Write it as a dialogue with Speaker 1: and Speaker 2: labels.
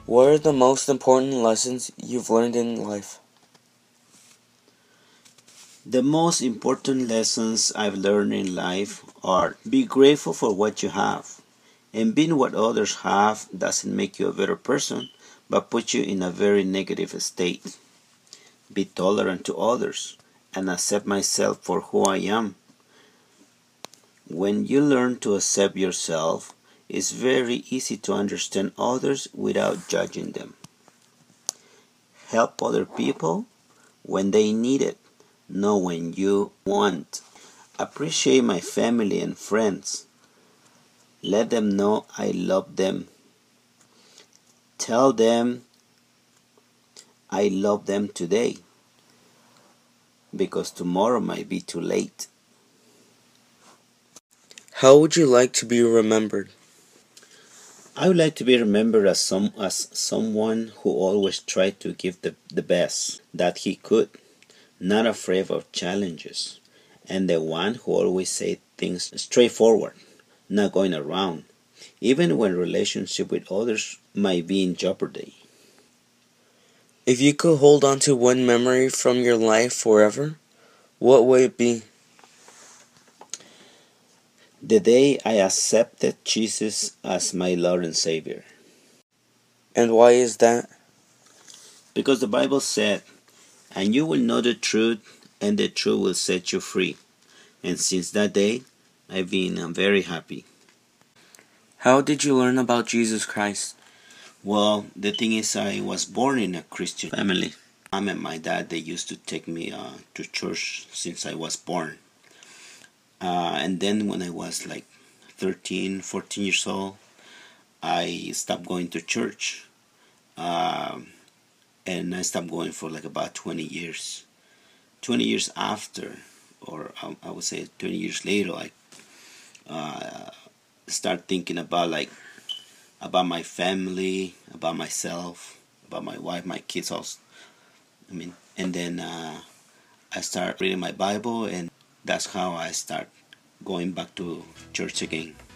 Speaker 1: What are the most important lessons you've learned in life?
Speaker 2: The most important lessons I've learned in life are be grateful for what you have. And being what others have doesn't make you a better person, but puts you in a very negative state. Be tolerant to others and accept myself for who I am. When you learn to accept yourself, it's very easy to understand others without judging them. Help other people when they need it, not when you want. Appreciate my family and friends. Let them know I love them. Tell them I love them today, because tomorrow might be too late.
Speaker 1: How would you like to be remembered?
Speaker 2: I would like to be remembered as someone who always tried to give the best that he could, not afraid of challenges, and the one who always said things straightforward, not going around, even when relationship with others might be in jeopardy.
Speaker 1: If you could hold on to one memory from your life forever, what would it be?
Speaker 2: The day I accepted Jesus as my Lord and Savior.
Speaker 1: And why is that?
Speaker 2: Because the Bible said, "And you will know the truth, and the truth will set you free." And since that day, I've been very happy.
Speaker 1: How did you learn about Jesus Christ?
Speaker 2: Well, the thing is, I was born in a Christian family. Mom and my dad, they used to take me to church since I was born. And then when I was like 13, 14 years old, I stopped going to church. And I stopped going for like about 20 years. 20 years after, or I would say 20 years later, I start thinking about my family, about myself, about my wife, my kids also. And then I start reading my Bible, and that's how I start going back to church again.